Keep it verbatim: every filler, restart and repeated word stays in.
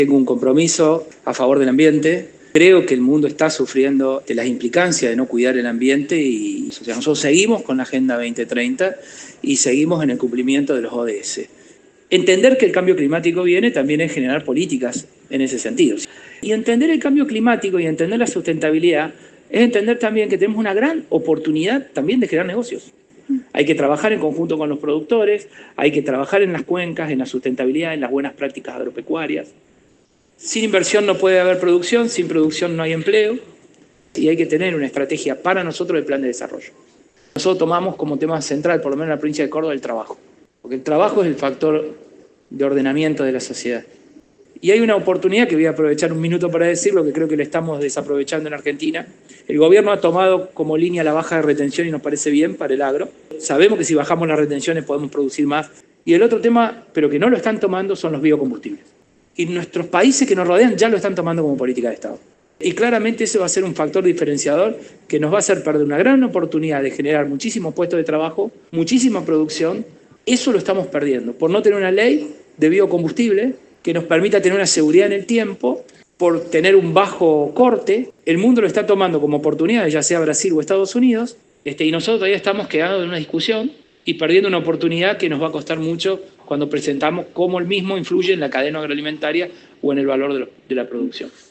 Tengo un compromiso a favor del ambiente. Creo que el mundo está sufriendo de las implicancias de no cuidar el ambiente y o sea, nosotros seguimos con la Agenda veinte treinta y seguimos en el cumplimiento de los O D S. Entender que el cambio climático viene también es generar políticas en ese sentido. Y entender el cambio climático y entender la sustentabilidad es entender también que tenemos una gran oportunidad también de crear negocios. Hay que trabajar en conjunto con los productores, hay que trabajar en las cuencas, en la sustentabilidad, en las buenas prácticas agropecuarias. Sin inversión no puede haber producción, sin producción no hay empleo y hay que tener una estrategia para nosotros del plan de desarrollo. Nosotros tomamos como tema central, por lo menos en la provincia de Córdoba, el trabajo, porque el trabajo es el factor de ordenamiento de la sociedad. Y hay una oportunidad que voy a aprovechar un minuto para decirlo, que creo que le estamos desaprovechando en Argentina. El gobierno ha tomado como línea la baja de retención y nos parece bien para el agro. Sabemos que si bajamos las retenciones podemos producir más. Y el otro tema, pero que no lo están tomando, son los biocombustibles. Y nuestros países que nos rodean ya lo están tomando como política de Estado. Y claramente ese va a ser un factor diferenciador que nos va a hacer perder una gran oportunidad de generar muchísimos puestos de trabajo, muchísima producción. Eso lo estamos perdiendo por no tener una ley de biocombustible que nos permita tener una seguridad en el tiempo, por tener un bajo corte. El mundo lo está tomando como oportunidad, ya sea Brasil o Estados Unidos, este, y nosotros todavía estamos quedando en una discusión y perdiendo una oportunidad que nos va a costar mucho cuando presentamos cómo el mismo influye en la cadena agroalimentaria o en el valor de, lo, de la producción.